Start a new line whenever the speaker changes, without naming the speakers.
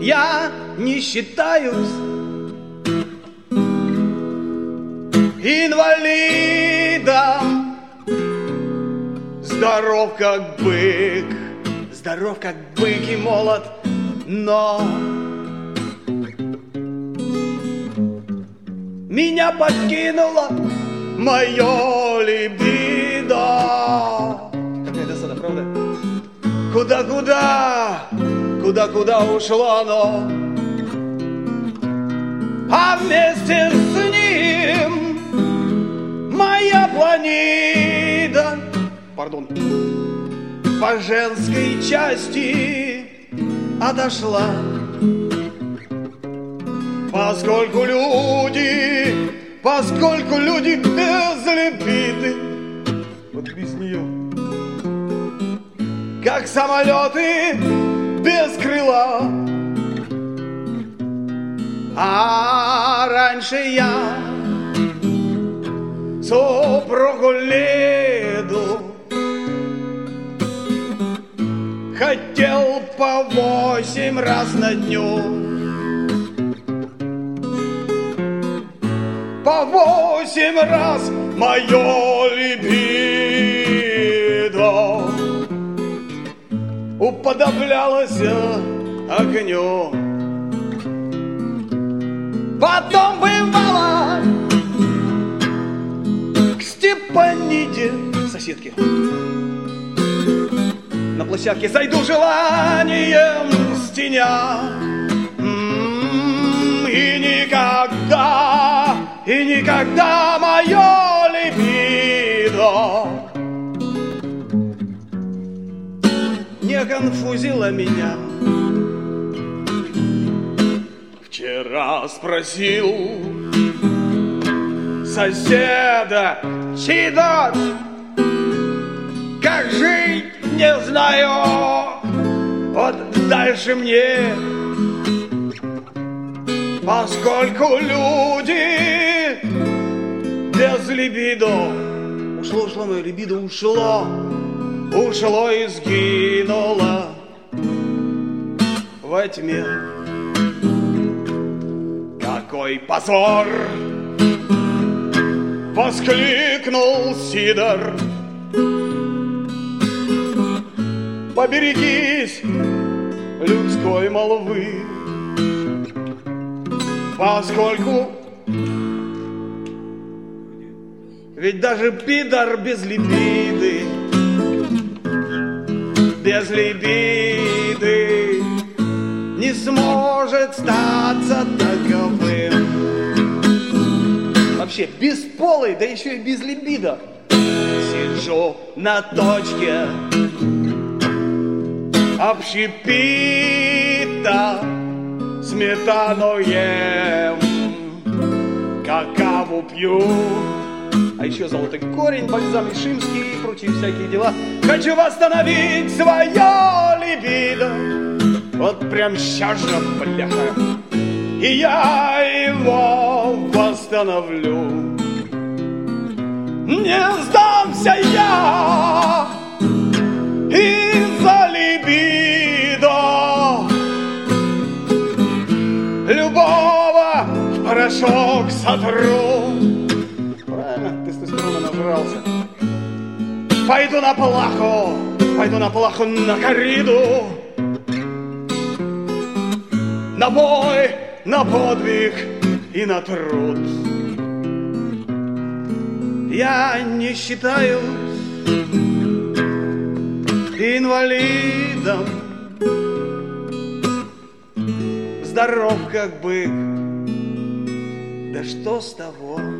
я не считаюсь инвалидом. Здоров как бык и молод, но меня подкинуло мое либидо. Какая досада, правда? Куда ушло оно? А вместе с ним моя планета, пардон, по женской части отошла. Поскольку люди без либиды, вот без нее, как самолеты без крыла. А раньше я супругу Лиду хотел по 8 раз на дню. По 8 раз мое либидо уподоблялось огню. Потом бывало к Степаниде, соседке, на площадке зайду желанием стеня. И никогда мое либидо не конфузило меня. Вчера спросил соседа, чей дочь, как жить не знаю, вот дальше мне. Поскольку люди без либидо, ушло мое либидо, ушло и сгинуло во тьме. Какой позор! Воскликнул Сидор. Поберегись людской молвы, поскольку ведь даже пидор без либиды не сможет статься таковым. Вообще бесполый, да еще и без либидо. Сижу на точке общепита, сметану ем, какаву пью, а еще золотой корень, бальзам ишимский и прочие всякие дела. Хочу восстановить свое либидо, вот прям сейчас же, бляха, и я его восстановлю. Не сдамся я из-за либидо, любого в порошок сотру. Правильно, тестостерона нажрался. Пойду на плаху, на корриду, на бой, на подвиг и на труд. Я не считаюсь инвалидом, здоров как бык, да что с того?